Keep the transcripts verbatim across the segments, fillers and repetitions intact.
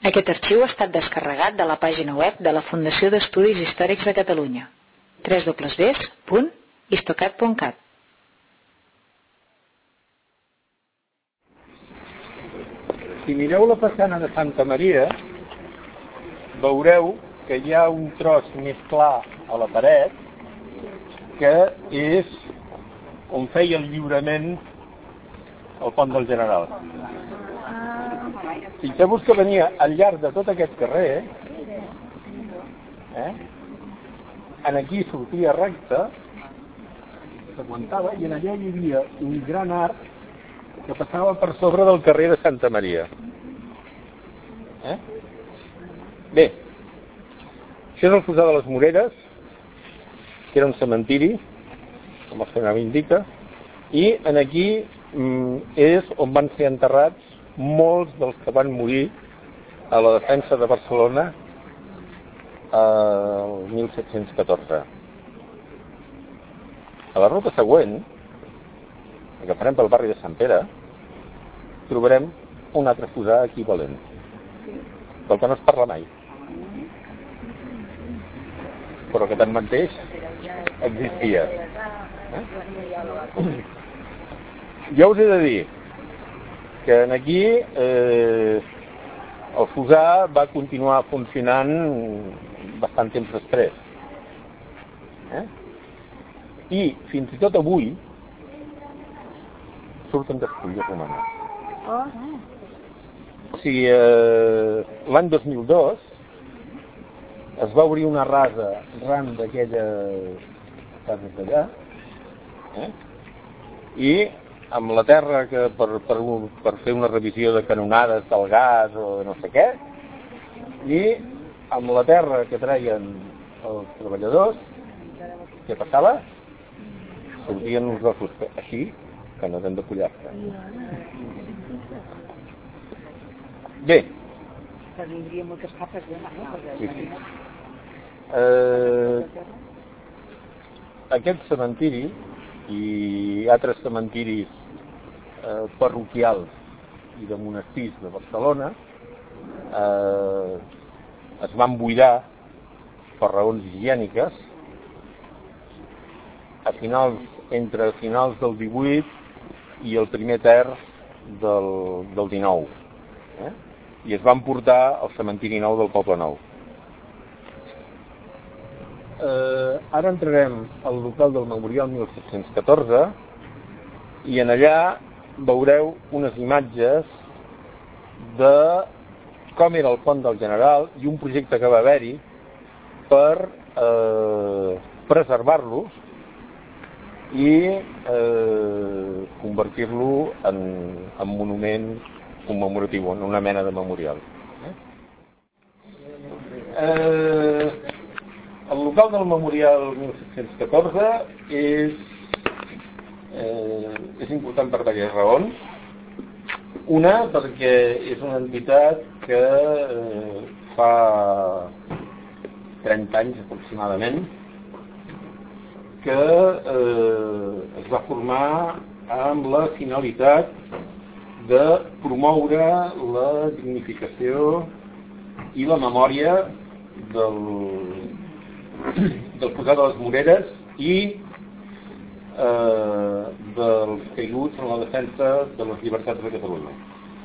Aquest arxiu ha estat descarregat de la pàgina web de la Fundació d'Estudis Històrics de Catalunya, w w w punt histocat punt cat. Si mireu la façana de Santa Maria, veureu que hi ha un tros més clar a la paret, que és on feia el lliurament el pont del General. Fixeu-vos que venia al llarg de tot aquest carrer, eh? En aquí sortia recte, s'aguantava, i en allà hi havia un gran arc que passava per sobre del carrer de Santa Maria. Eh? Bé, això és el Fossar de les Moreres, que era un cementiri, com el seu nom indica, i en aquí mm, és on van ser enterrats molts dels que van morir a la defensa de Barcelona el mil set-cents catorze. A la ruta següent, que farem pel barri de Sant Pere, trobarem un altre fossar equivalent, del que no es parla mai, però que tanmateix existia. Eh? Jo us he de dir que aquí eh, el fossar va continuar funcionant bastant temps després. Eh? I fins i tot avui surten despulles romanes. Oh. O sigui, eh, l'any dos mil dos es va obrir una rasa ran d'aquelles cases d'allà, eh? I amb la terra que per, per, per fer una revisió de canonades del gas o de no sé què, i amb la terra que treien els treballadors, què passava? Sortien uns ossos així, que no tenen de collar-se. Bé. Tindria moltes capes de mà, no? Sí, sí. Eh, aquest cementiri i altres cementiris eh, parroquials i de monestirs de Barcelona eh, es van buidar per raons higièniques a finals, entre finals del divuit i el primer terç del, del dinou, eh? I es van portar al cementiri nou del Poble Nou. Eh, ara entrarem al local del Memorial mil set-cents catorze i en allà veureu unes imatges de com era el pont del General i un projecte que va haver-hi per eh, preservar-lo i eh, convertir-lo en, en monument commemoratiu, en una mena de memorial. Eh? Eh, el local del Memorial mil set-cents catorze és, eh, és important per diverses raons. Una, perquè és una entitat que eh, fa trenta anys aproximadament que eh, es va formar amb la finalitat de promoure la dignificació i la memòria del, del Fossar de les Moreres i eh, dels caiguts en la defensa de les llibertats de Catalunya.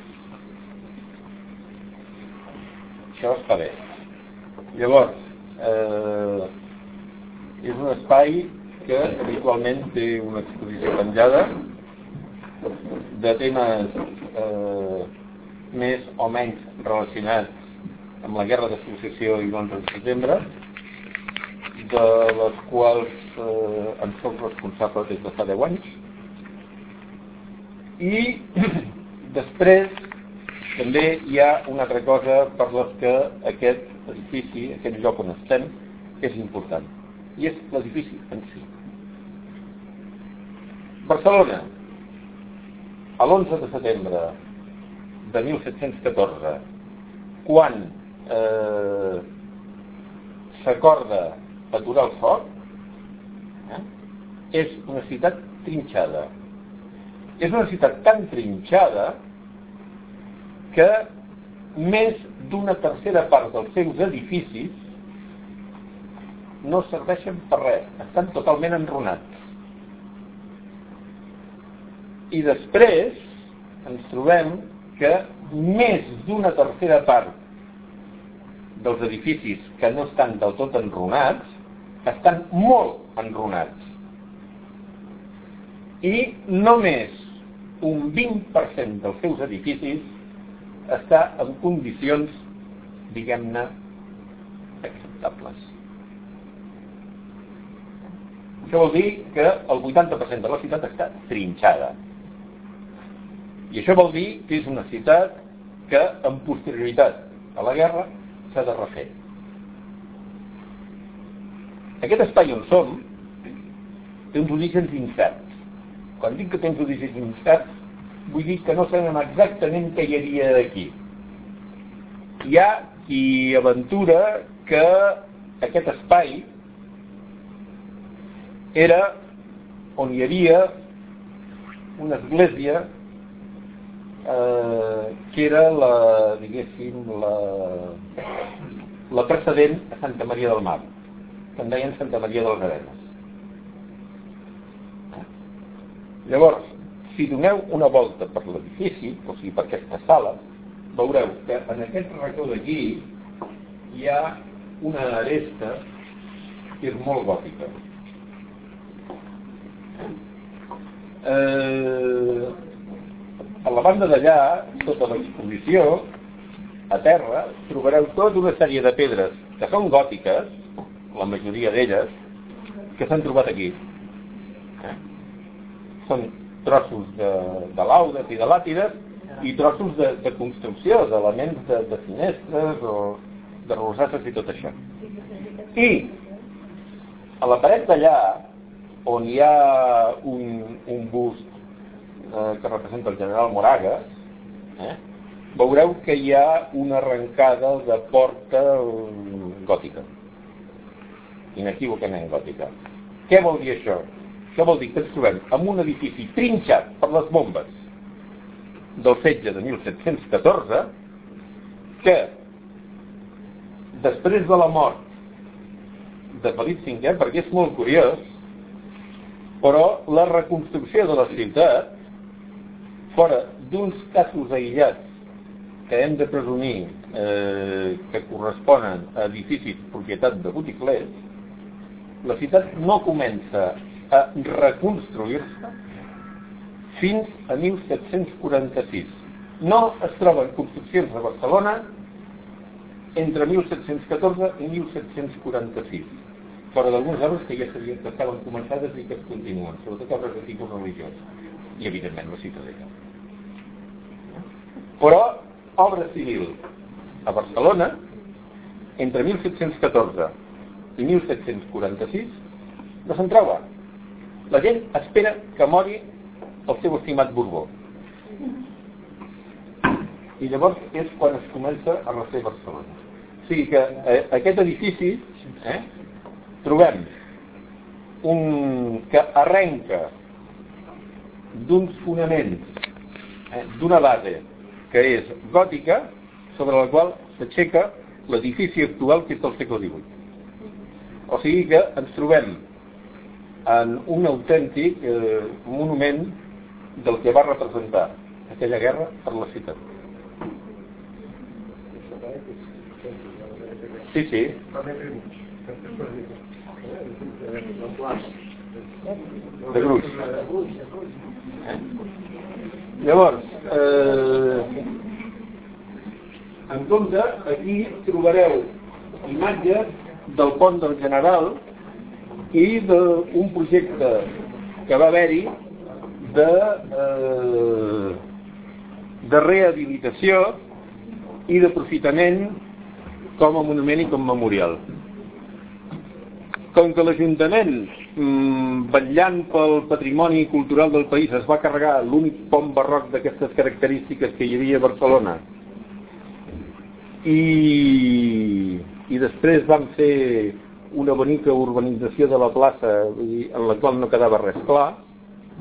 Això està bé. Llavors, eh, és un espai que habitualment té una exposició penjada de temes eh, més o menys relacionats amb la Guerra de Successió i l'onze de setembre, de les quals eh, en som responsables des de fa deu anys. I després també hi ha una altra cosa per les que aquest edifici, aquest lloc on estem, és important, i és l'edifici en si. Barcelona, a l'onze de setembre de mil set-cents catorze, quan eh, s'acorda aturar el foc, eh, és una ciutat trinxada. És una ciutat tan trinxada que més d'una tercera part dels seus edificis no serveixen per res, estan totalment enrunats. I després ens trobem que més d'una tercera part dels edificis que no estan del tot enrunats estan molt enrunats. I només un vint per cent dels seus edificis està en condicions, diguem-ne, acceptables. Això vol dir que el vuitanta per cent de la ciutat està trinxada. I això vol dir que és una ciutat que, en posterioritat a la guerra, s'ha de refer. Aquest espai on som té uns orígens incerts. Quan dic que té uns orígens incerts, vull dir que no sabem exactament què hi havia aquí. Hi ha qui aventura que aquest espai era on hi havia una església eh, que era la, diguéssim, la, la precedent a Santa Maria del Mar, que en deien Santa Maria de les Arenes. Llavors, si doneu una volta per l'edifici, o sigui per aquesta sala, veureu que en aquest racó d'aquí hi ha una aresta que és molt gòtica. Eh, a la banda d'allà, sota l'exposició, a terra, trobareu tota una sèrie de pedres que són gòtiques, la majoria d'elles, que s'han trobat aquí. Eh? Són trossos de, de laudes i de làtides i trossos de, de construcció, d'elements de, de finestres o de rosasses i tot això. I a la paret d'allà, on hi ha un, un bust eh, que representa el general Moragas, eh, veureu que hi ha una arrencada de porta gòtica, inequívocament gòtica. Què vol dir això? Això vol dir que ens trobem amb un edifici trinxat per les bombes del setge de mil set-cents catorze, que després de la mort de Felip cinquè, perquè és molt curiós, però la reconstrucció de la ciutat, fora d'uns casos aïllats que hem de presumir eh, que corresponen a edificis propietat de boticlers, la ciutat no comença a reconstruir-se fins a mil set-cents quaranta-sis. No es troben construccions a Barcelona entre mil set-cents catorze i mil set-cents quaranta-sis, fora d'algunes obres que ja sabien que estaven començades i que es continuen, sobretot obres de tipus religiós, i evidentment la Ciutadella. Però obra civil a Barcelona entre mil set-cents catorze i mil set-cents quaranta-sis no se'n troba. La gent espera que mori el seu estimat Borbó. I llavors és quan es comença a refer Barcelona. O sigui que eh, aquest edifici eh, trobem un que arrenca d'uns fonaments, eh, d'una base que és gòtica, sobre la qual s'aixeca l'edifici actual que és del segle divuit. O sigui que ens trobem en un autèntic eh, monument del que va representar aquella guerra per la ciutat. Sí, sí. De gruix. Eh? Llavors, eh, en compte, aquí trobareu imatges del pont del General i d'un projecte que va haver-hi de, eh, de rehabilitació i d'aprofitament com a monument i com a memorial. Com que l'Ajuntament, mmm, vetllant pel patrimoni cultural del país, es va carregar l'únic pont barroc d'aquestes característiques que hi havia a Barcelona, i, i després van fer una bonica urbanització de la plaça en la qual no quedava res clar,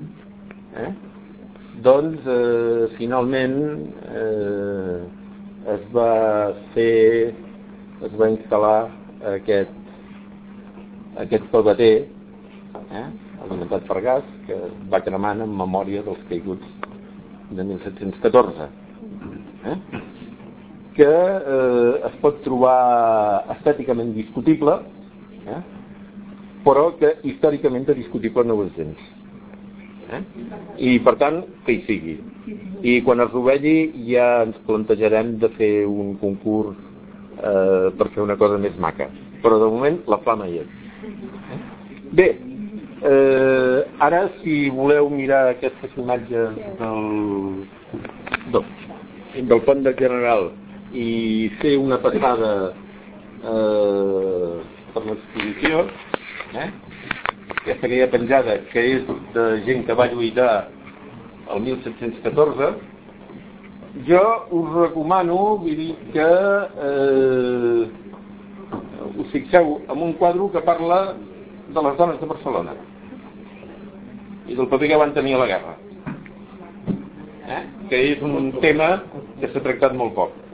eh? doncs eh, finalment eh, es va fer, es va instal·lar aquest, aquest pavater, eh, alimentat per gas, que va cremant en memòria dels caiguts de mil set-cents catorze. Eh? que eh, es pot trobar estèticament discutible, eh? però que històricament de discutible no ho és gens. Eh? I per tant, que hi sigui. I quan es rovelli ja ens plantejarem de fer un concurs eh, per fer una cosa més maca. Però de moment la flama hi és. Eh? Bé, eh, ara si voleu mirar aquestes imatges del, del, del pont del General i fer una passada eh, per l'exposició, eh? aquesta que hi ha penjada, que és de gent que va lluitar el mil set-cents catorze, jo us recomano, vull dir que eh, us fixeu en un quadre que parla de les dones de Barcelona i del paper que van tenir a la guerra, eh? que és un tema que s'ha tractat molt poc.